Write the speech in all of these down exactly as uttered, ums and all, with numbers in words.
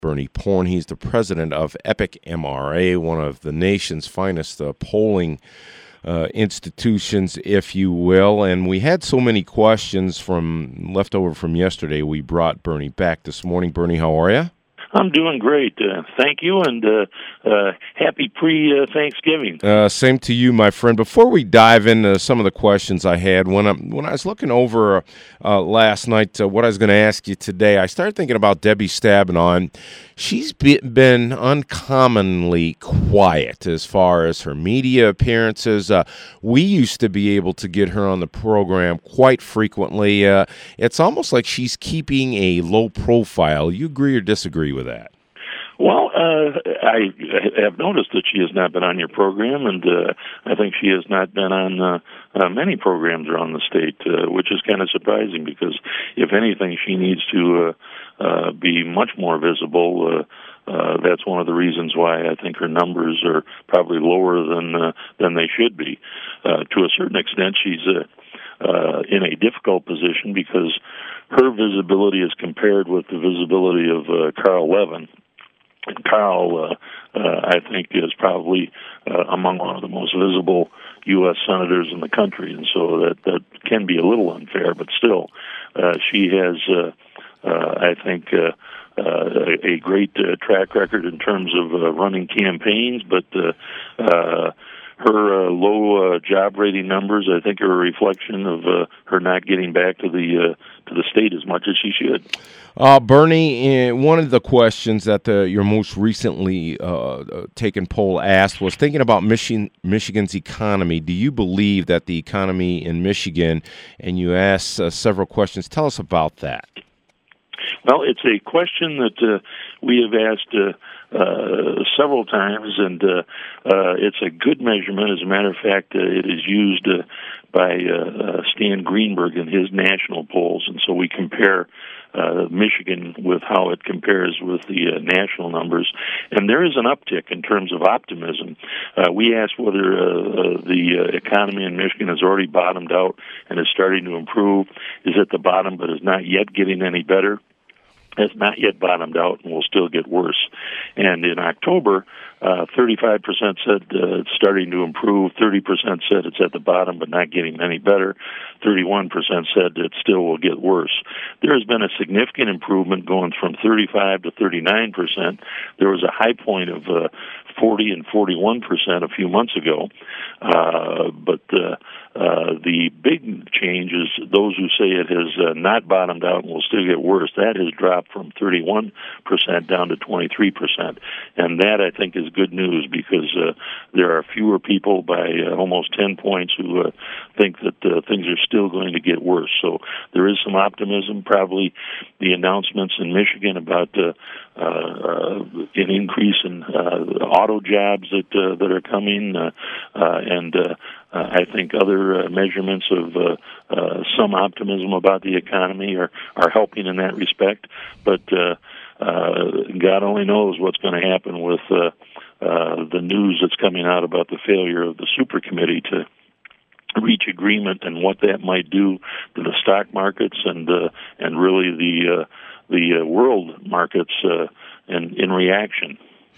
Bernie Porn. He's the president of Epic M R A, one of the nation's finest uh, polling uh, institutions, if you will. And we had so many questions from left over from yesterday. We brought Bernie back this morning. Bernie, how are you? I'm doing great. Uh, thank you, and uh, uh, happy pre-Thanksgiving. Uh, same to you, my friend. Before we dive into some of the questions I had, when, I, when I was looking over uh, last night uh, what I was going to ask you today, I started thinking about Debbie Stabenow. She's be, been uncommonly quiet as far as her media appearances. Uh, we used to be able to get her on the program quite frequently. Uh, it's almost like she's keeping a low profile. You agree or disagree with that? Well, uh, I have noticed that she has not been on your program, and uh, I think she has not been on uh, uh, many programs around the state, uh, which is kind of surprising because, if anything, she needs to uh, uh, be much more visible. Uh, uh, that's one of the reasons why I think her numbers are probably lower than uh, than they should be. Uh, to a certain extent, she's uh, uh, in a difficult position because her visibility is compared with the visibility of uh, Carl Levin. And Carl, uh, uh, I think, is probably uh, among one of the most visible U S senators in the country, and so that, that can be a little unfair, but still, uh, she has, uh, uh, I think, uh, uh, a, a great uh, track record in terms of uh, running campaigns, but uh, uh, her uh, low uh, job rating numbers, I think, are a reflection of uh, her not getting back to the uh, to the state as much as she should. Uh, Bernie, uh, one of the questions that the, your most recently uh, taken poll asked was thinking about Michigan, Michigan's economy. Do you believe that the economy in Michigan, and you asked uh, several questions, tell us about that. Well, it's a question that uh, we have asked uh, uh, several times, and uh, uh, it's a good measurement. As a matter of fact, uh, it is used uh, by uh, Stan Greenberg in his national polls, and so we compare Uh, Michigan with how it compares with the uh, national numbers, and there is an uptick in terms of optimism. Uh, we asked whether uh, uh, the uh, economy in Michigan has already bottomed out and is starting to improve, is at the bottom but is not yet getting any better, has not yet bottomed out and will still get worse. And in October, uh, thirty-five percent said uh, it's starting to improve, thirty percent said it's at the bottom but not getting any better, thirty-one percent said it still will get worse. There has been a significant improvement going from thirty-five to thirty-nine percent. There was a high point of uh, forty and forty-one percent a few months ago. Uh, but uh, uh, the big change is those who say it has uh, not bottomed out and will still get worse. That has dropped from thirty-one percent down to twenty-three percent. And that, I think, is good news because uh, there are fewer people by uh, almost ten points who uh, think that uh, things are still going to get worse. So there is some optimism. Probably the announcements in Michigan about uh, uh, an increase in uh, auto jobs that uh, that are coming, uh, uh, and uh, uh, I think other uh, measurements of uh, uh, some optimism about the economy are, are helping in that respect. But uh, uh, God only knows what's going to happen with uh, uh, the news that's coming out about the failure of the super committee to reach agreement and what that might do to the stock markets and uh, and really the uh, the uh, world markets uh, in, in reaction.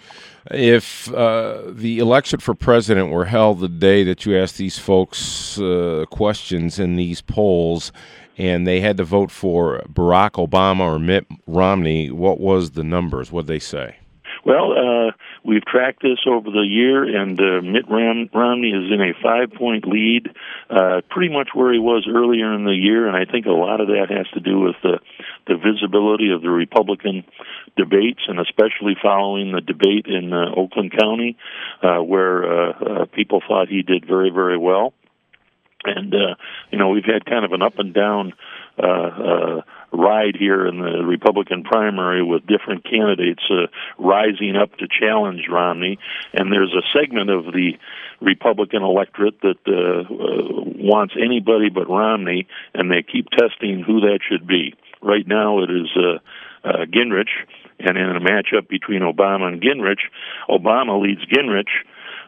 If uh, the election for president were held the day that you asked these folks uh, questions in these polls and they had to vote for Barack Obama or Mitt Romney, what was the numbers? What did they say? Well, uh, we've tracked this over the year, and uh, Mitt Rom- Romney is in a five-point lead, uh, pretty much where he was earlier in the year, and I think a lot of that has to do with the, the visibility of the Republican debates, and especially following the debate in uh, Oakland County, uh, where uh, uh, people thought he did very, very well. And, uh, you know, we've had kind of an up and down uh, uh, ride here in the Republican primary with different candidates uh, rising up to challenge Romney. And there's a segment of the Republican electorate that uh, uh, wants anybody but Romney, and they keep testing who that should be. Right now it is uh, uh, Gingrich, and in a matchup between Obama and Gingrich, Obama leads Gingrich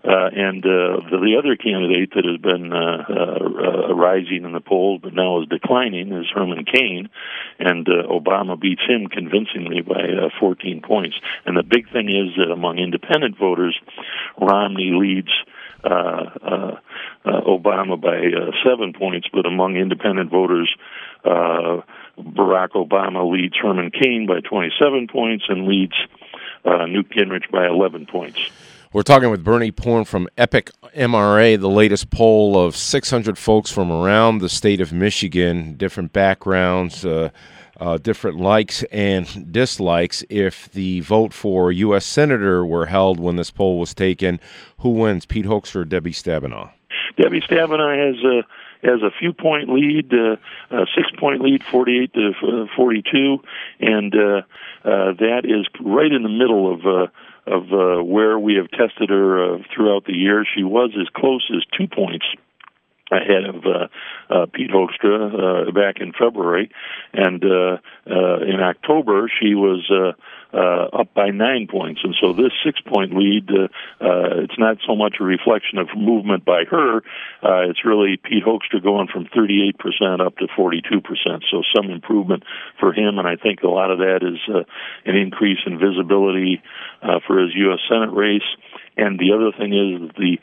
Uh, and uh, the, the other candidate that has been uh, uh, rising in the polls but now is declining is Herman Cain, and uh, Obama beats him convincingly by uh, fourteen points. And the big thing is that among independent voters, Romney leads uh, uh, uh, Obama by uh, seven points, but among independent voters, uh, Barack Obama leads Herman Cain by twenty-seven points and leads uh, Newt Gingrich by eleven points. We're talking with Bernie Porn from Epic M R A, the latest poll of six hundred folks from around the state of Michigan, different backgrounds, uh, uh, different likes and dislikes. If the vote for U S Senator were held when this poll was taken, who wins, Pete Hoekstra or Debbie Stabenow? Debbie Stabenow has a has a few point lead, uh, a six point lead, forty-eight to forty-two, and uh, uh, that is right in the middle of uh, of uh, where we have tested her uh, throughout the year. She was as close as two points ahead of uh, uh, Pete Hoekstra uh, back in February, and uh, uh, in October she was uh, uh, up by nine points. And so this six-point lead, uh, uh, it's not so much a reflection of movement by her, uh, it's really Pete Hoekstra going from thirty-eight percent up to forty-two percent, so some improvement for him, and I think a lot of that is uh, an increase in visibility uh, for his U S Senate race. And the other thing is the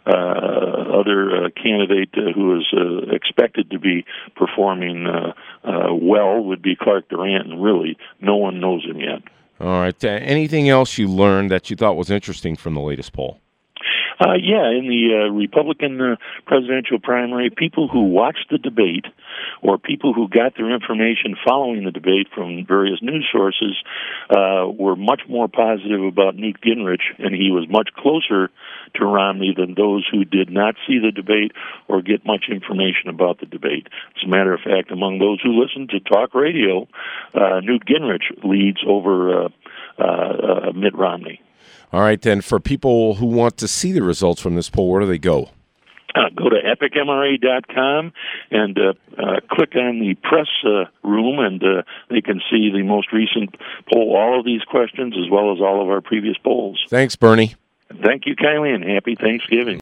uh, other uh, candidate uh, who is uh, expected to be performing uh, uh, well would be Clark Durant, and really no one knows him yet. All right. Uh, anything else you learned that you thought was interesting from the latest poll? Uh, yeah, in the uh, Republican uh, presidential primary, people who watched the debate or people who got their information following the debate from various news sources uh, were much more positive about Newt Gingrich, and he was much closer to Romney than those who did not see the debate or get much information about the debate. As a matter of fact, among those who listened to talk radio, uh, Newt Gingrich leads over uh, uh, uh, Mitt Romney. All right, then, for people who want to see the results from this poll, where do they go? Uh, go to epic M R A dot com and uh, uh, click on the press uh, room, and uh, they can see the most recent poll, all of these questions, as well as all of our previous polls. Thanks, Bernie. Thank you, Kylie, and happy Thanksgiving.